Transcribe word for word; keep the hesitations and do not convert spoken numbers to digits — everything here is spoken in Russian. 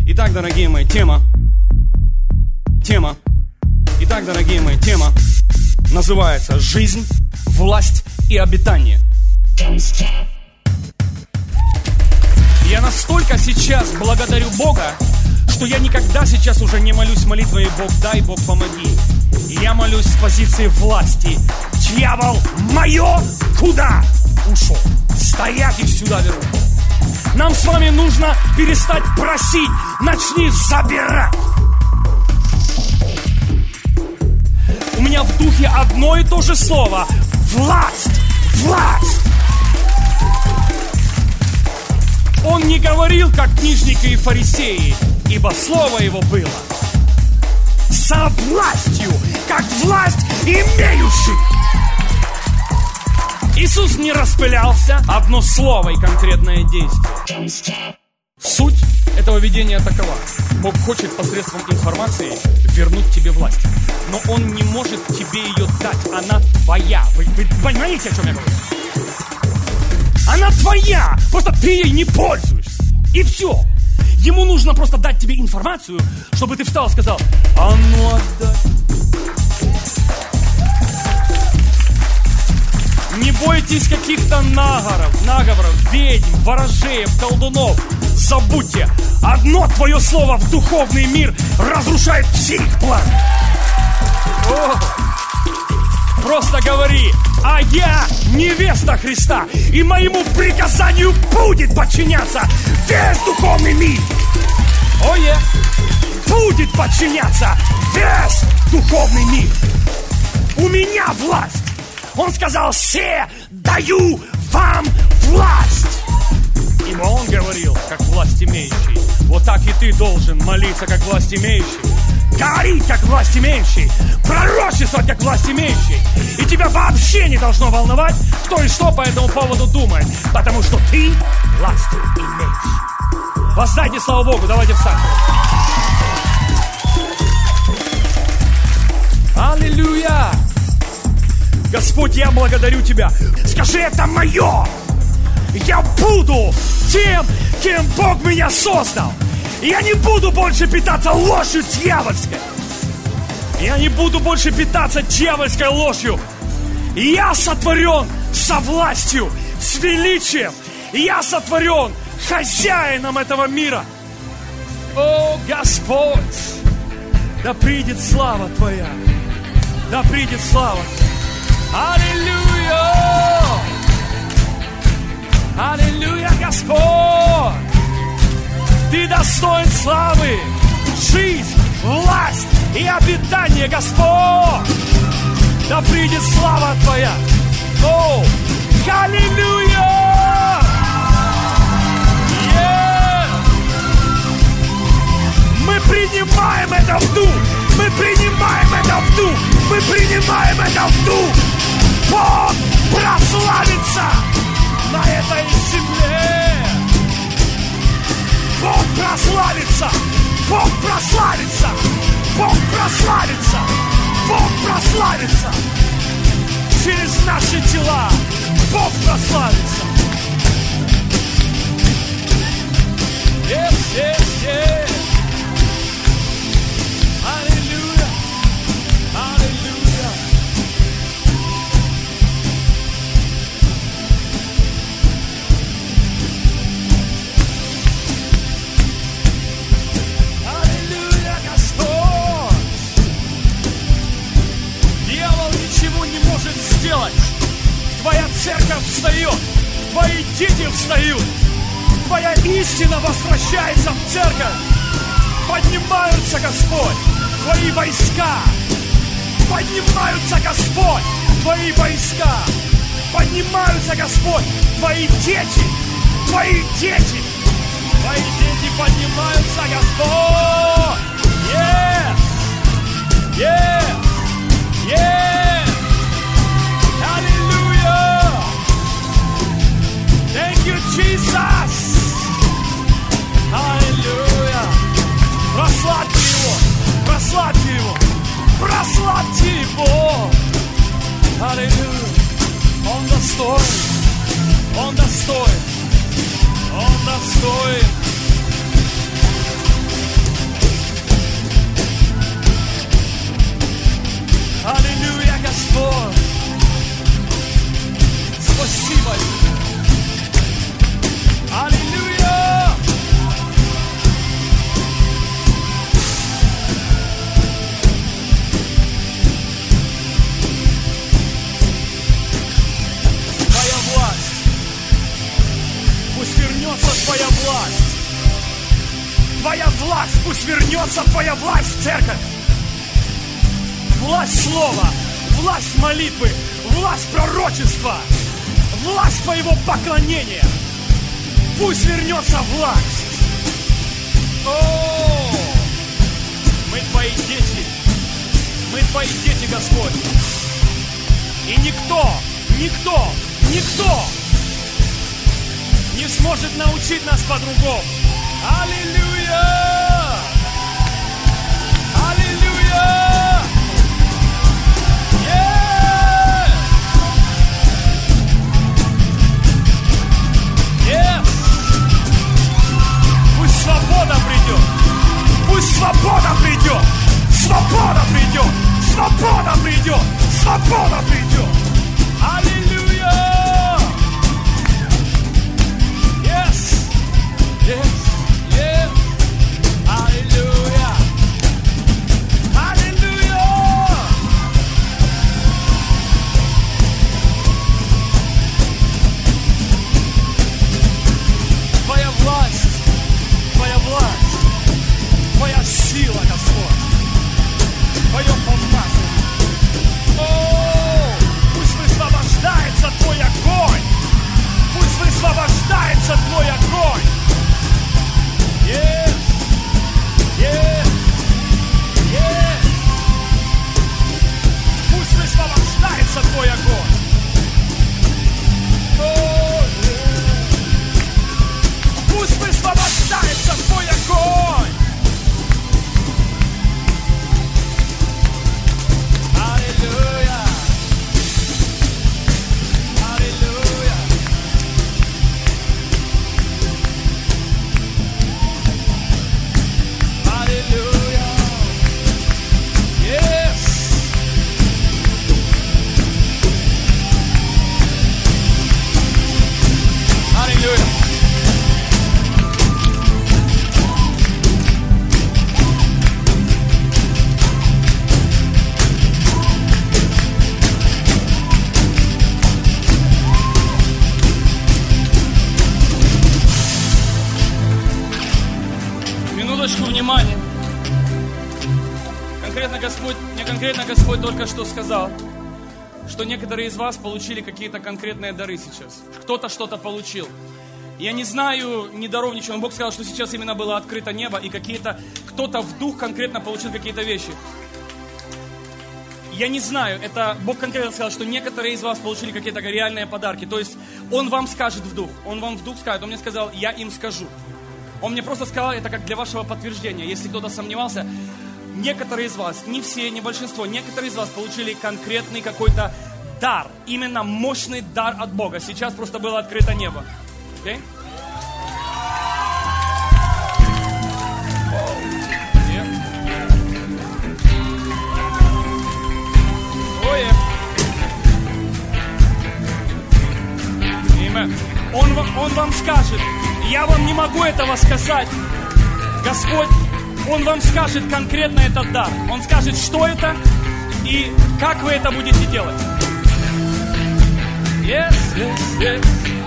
Итак, дорогие мои, тема, тема, итак, дорогие мои, тема называется «Жизнь, власть и обетание». Я настолько сейчас благодарю Бога, что я никогда сейчас уже не молюсь молитвой «Бог дай, Бог помоги». Я молюсь с позиции власти. Дьявол, мое куда ушел? Стоять и сюда вернуть. Нам с вами нужно перестать просить, начни забирать. У меня в духе одно и то же слово. Власть, власть. Он не говорил, как книжники и фарисеи, ибо слово его было со властью, как власть имеющий. Иисус не распылялся, одно слово и конкретное действие. Суть этого видения такова. Бог хочет посредством информации вернуть тебе власть. Но Он не может тебе ее дать, она твоя. Вы, вы понимаете, о чем я говорю? Она твоя, просто ты ей не пользуешься. И все. Ему нужно просто дать тебе информацию, чтобы ты встал и сказал: а ну отдай. Не бойтесь каких-то наговоров, наговоров, ведьм, ворожеев, колдунов. Забудьте, одно твое слово в духовный мир разрушает все их планы. О! Просто говори: а я невеста Христа, и моему приказанию будет подчиняться весь духовный мир. О, е! Будет подчиняться весь духовный мир. У меня власть. Он сказал: «Се даю вам власть». Ибо он говорил, как власть имеющий. Вот так и ты должен молиться, как власть имеющий. Говорить, как власть имеющий. Пророчествовать, как власть имеющий. И тебя вообще не должно волновать, кто и что по этому поводу думает. Потому что ты власть имеющий. Воздайте слава Богу, давайте встанем. Аллилуйя! Господь, я благодарю Тебя. Скажи: это мое. Я буду тем, кем Бог меня создал. Я не буду больше питаться ложью дьявольской. Я не буду больше питаться дьявольской ложью. Я сотворен со властью, с величием. Я сотворен хозяином этого мира. О, Господь, да придет слава Твоя. Да придет слава. Аллилуйя! Аллилуйя, Господь! Ты достоин славы, жизнь, власть и обетание, Господь! Да придет слава Твоя! О! Аллилуйя! Yeah! Мы принимаем это в дух! Мы принимаем это в дух! Мы принимаем это в дух! Бог прославится на этой земле! Бог прославится! Бог прославится! Бог прославится! Бог прославится! Через наши тела Бог прославится! Yes, yes, yes! Аллилуйя! Аллилуйя! Аллилуйя, Господь! Дьявол ничего не может сделать. Твоя церковь встает, твои дети встают, твоя истина возвращается в церковь. Поднимаются, Господь, Твои войска. Поднимаются, Господь, Твои войска. Поднимаются, Господь, Твои дети. Твои дети. Твои дети поднимаются, Господь. Yes. Yes. Yes. Hallelujah. Thank you, Jesus. Hallelujah. Прославьте Его. Прославьте Его. Прославьте Его. Аллилуйя. Он достоин. Он достоин. Он достоин. вернется Твоя власть. Твоя власть, пусть вернется Твоя власть в церковь. Власть слова, власть молитвы, власть пророчества, власть Твоего поклонения. Пусть вернется власть. О, мы Твои дети, мы Твои дети, Господь. И никто, никто, никто не сможет научить нас по-другому. Аллилуйя! Аллилуйя! Yes! Yes! Пусть свобода придет! Пусть свобода придет! Свобода придет! Свобода придет! Свобода придет! Аллилуйя! Yes! Yes! Yes! Аллилуйя! Аллилуйя! Твоя власть, Твоя власть, Твоя сила, Господь, Твое помазание. О, пусть высвобождается Твой огонь, пусть высвобождается Твой огонь. Yes, yes, yes. Пусть высвобождается Твой огонь. Oh, yeah. Пусть высвобождается Твой огонь. Аллилуйя. Аллилуйя. Аллилуйя. Yes. Аллилуйя. Минуточку внимания. Конкретно Господь, мне конкретно Господь только что сказал, что некоторые из вас получили какие-то конкретные дары сейчас. Кто-то что-то получил. Я не знаю ни даров, ничего, но Бог сказал, что сейчас именно было открыто небо, и какие-то, кто-то в дух конкретно получил какие-то вещи. Я не знаю, это Бог конкретно сказал, что некоторые из вас получили какие-то реальные подарки. То есть Он вам скажет в дух, Он вам в дух скажет, Он мне сказал, я им скажу. Он мне просто сказал, это как для вашего подтверждения. Если кто-то сомневался, некоторые из вас, не все, не большинство, некоторые из вас получили конкретный какой-то дар. Именно мощный дар от Бога. Сейчас просто было открыто небо. Окей? Okay? Oh, yeah. Amen. Он, он вам скажет, я вам не могу этого сказать. Господь, Он вам скажет конкретно этот дар. Он скажет, что это и как вы это будете делать. Yes, yes, yes.